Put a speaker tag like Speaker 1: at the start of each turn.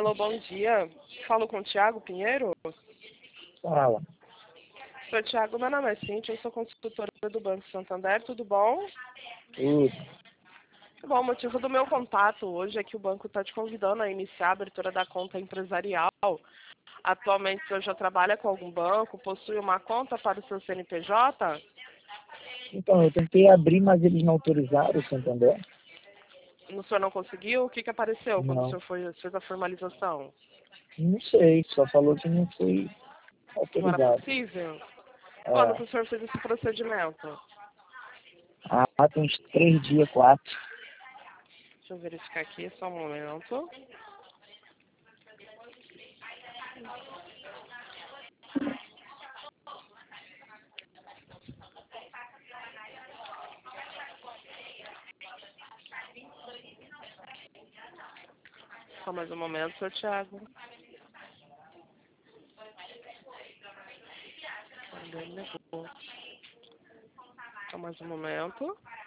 Speaker 1: Alô, bom dia. Falo com o Thiago Pinheiro.
Speaker 2: Fala.
Speaker 1: Sou Thiago, meu nome é Cíntia, eu sou consultora do Banco Santander, tudo bom?
Speaker 2: Tudo.
Speaker 1: Bom, o motivo do meu contato hoje é que o banco está te convidando a iniciar a abertura da conta empresarial. Atualmente, você já trabalha com algum banco, possui uma conta para o seu CNPJ?
Speaker 2: Então, eu tentei abrir, mas eles não autorizaram o Santander.
Speaker 1: O senhor não conseguiu? O que apareceu quando o
Speaker 2: Não.
Speaker 1: senhor fez a formalização?
Speaker 2: Não sei, só falou que não foi
Speaker 1: Não era
Speaker 2: autorizado.
Speaker 1: possível? Quando que
Speaker 2: É.
Speaker 1: o senhor fez esse procedimento?
Speaker 2: Tem uns 3 dias, 4.
Speaker 1: Deixa eu verificar aqui, só um momento. Só mais um momento, seu Thiago. Só mais um momento.